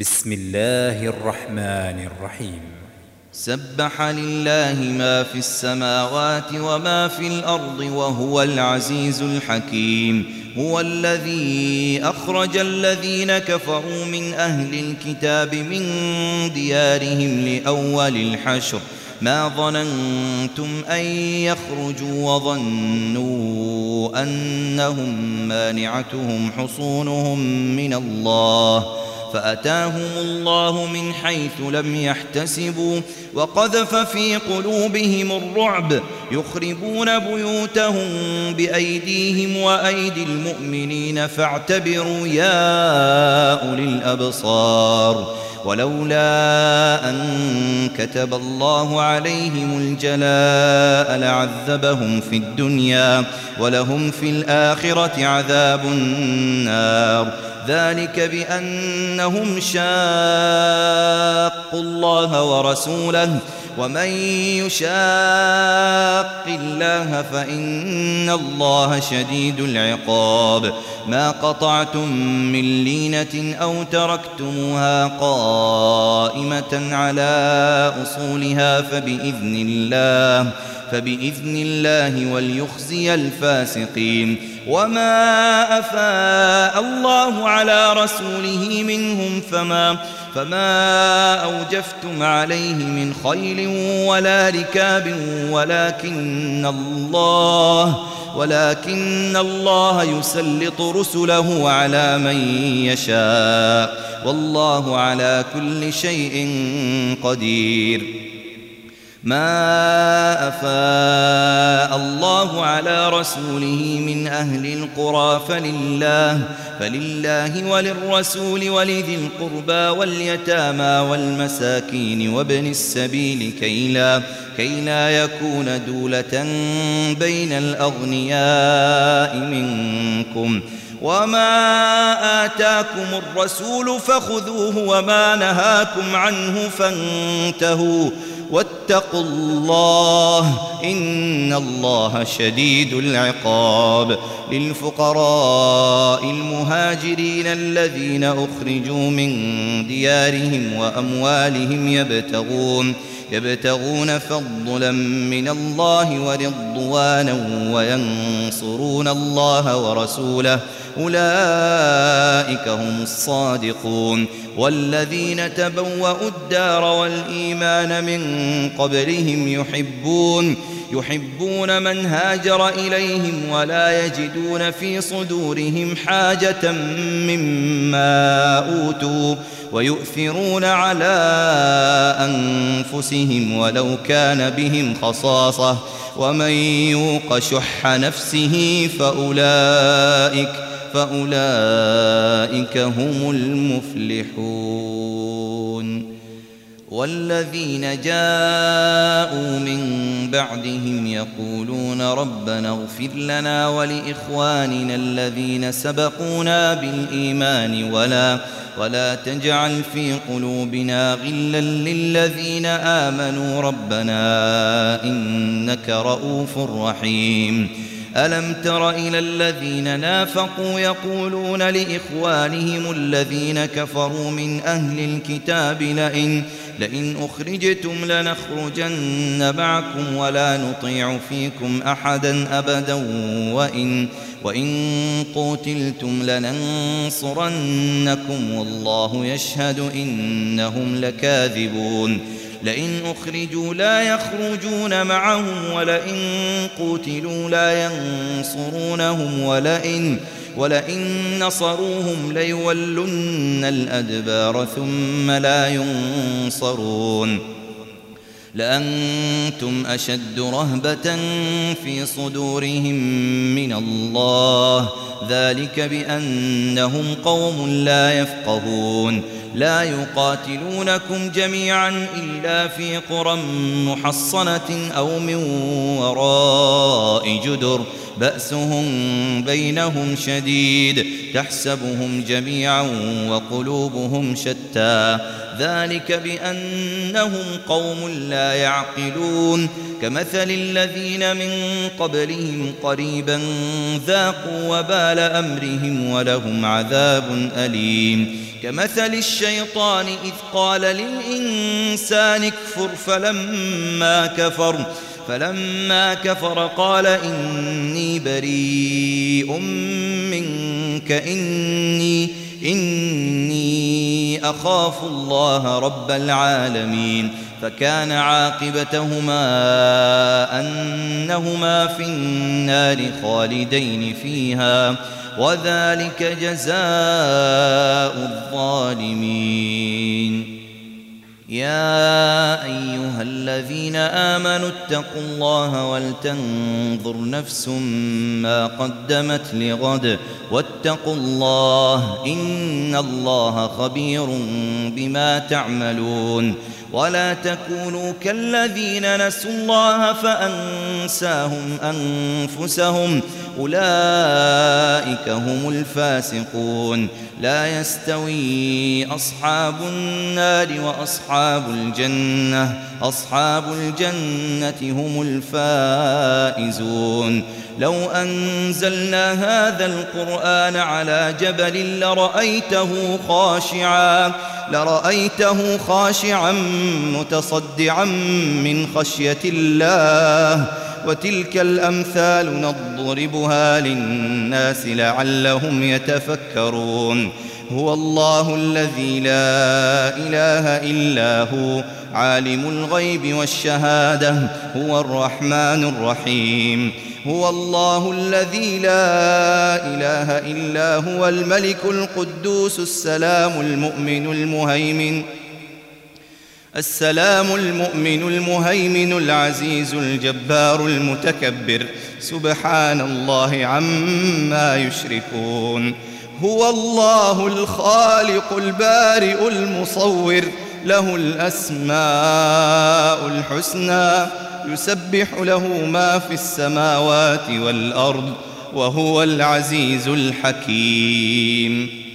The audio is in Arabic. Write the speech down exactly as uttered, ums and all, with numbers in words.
بسم الله الرحمن الرحيم. سبح لله ما في السماوات وما في الأرض وهو العزيز الحكيم. هو الذي أخرج الذين كفروا من أهل الكتاب من ديارهم لأول الحشر ما ظننتم أن يخرجوا وظنوا أنهم مانعتهم حصونهم من الله فأتاهم الله من حيث لم يحتسبوا وقذف في قلوبهم الرعب يخربون بيوتهم بأيديهم وأيدي المؤمنين فاعتبروا يا أولي الأبصار. ولولا أن كتب الله عليهم الجلاء لعذبهم في الدنيا ولهم في الآخرة عذاب النار. ذلك بأنهم شاقوا الله ورسوله ومن يشاق الله فإن الله شديد العقاب. ما قطعتم من لينة أو تركتموها قائمة على أصولها فبإذن الله فبإذن الله وليخزي الفاسقين. وما أفاء الله على رسوله منهم فما فما أوجفتم عليه من خيل ولا ركاب ولكن الله ولكن الله يسلط رسله على من يشاء والله على كل شيء قدير. ما أفاء الله على رسوله من أهل القرى فلله, فلله وللرسول ولذي القربى واليتامى والمساكين وابن السبيل كي لا, كي لا يكون دولة بين الأغنياء منكم. وما آتاكم الرسول فخذوه وما نهاكم عنه فانتهوا واتقوا الله إن الله شديد العقاب. للفقراء المهاجرين الذين أخرجوا من ديارهم وأموالهم يبتغون يبتغون فضلا من الله ورضوانا وينصرون الله ورسوله أولئك هم الصادقون. والذين تبوأوا الدار والإيمان من قبلهم يحبون يحبون من هاجر إليهم ولا يجدون في صدورهم حاجة مما أوتوا ويؤثرون على أنفسهم ولو كان بهم خصاصة ومن يوق شح نفسه فأولئك فأولئك هم المفلحون. والذين جاءوا من بعدهم يقولون ربنا اغفر لنا ولإخواننا الذين سبقونا بالإيمان ولا ولا تجعل في قلوبنا غلا للذين آمنوا ربنا إنك رؤوف رحيم. ألم تر إلى الذين نافقوا يقولون لإخوانهم الذين كفروا من أهل الكتاب لئن, لئن أخرجتم لنخرجن معكم ولا نطيع فيكم أحدا أبدا وإن, وإن قتلتم لننصرنكم والله يشهد إنهم لكاذبون. لئن أخرجوا لا يخرجون معهم ولئن قتلوا لا ينصرونهم ولئن, ولئن نصروهم ليولن الأدبار ثم لا ينصرون. لأنتم أشد رهبة في صدورهم من الله ذلك بأنهم قوم لا يفقهون. لا يقاتلونكم جميعا إلا في قرى محصنة أو من وراء جدر بأسهم بينهم شديد تحسبهم جميعا وقلوبهم شتى ذلك بأنهم قوم لا يعقلون. كمثل الذين من قبلهم قريبا ذاقوا وبال أمرهم ولهم عذاب أليم. كمثل الشيطان إذ قال للإنسان اكفر فلما كفر فلما كفر قال إني بريء منك إني إني أخاف الله رب العالمين فكان عاقبتهما أنهما في النار خالدين فيها وذلك جزاء الظالمين. يا أيها الذين آمنوا اتقوا الله ولتنظر نفس ما قدمت لغد واتقوا الله إن الله خبير بما تعملون. ولا تكونوا كالذين نسوا الله فأنساهم أنفسهم أولئك هم الفاسقون. لا يستوي أصحاب النار وأصحاب الجنة أصحاب الجنة هم الفائزون. لو أنزلنا هذا القرآن على جبل لرأيته خاشعا لرأيته خاشعا متصدعا من خشية الله وتلك الأمثال نضربها للناس لعلهم يتفكرون. هو الله الذي لا إله إلا هو عالم الغيب والشهادة هو الرحمن الرحيم. هو الله الذي لا إله إلا هو الملك القدوس السلام المؤمن المهيمن السلام المؤمن المهيمن العزيز الجبار المتكبر سبحان الله عما يشركون. هو الله الخالق البارئ المصور له الأسماء الحسنى يسبح له ما في السماوات والأرض وهو العزيز الحكيم.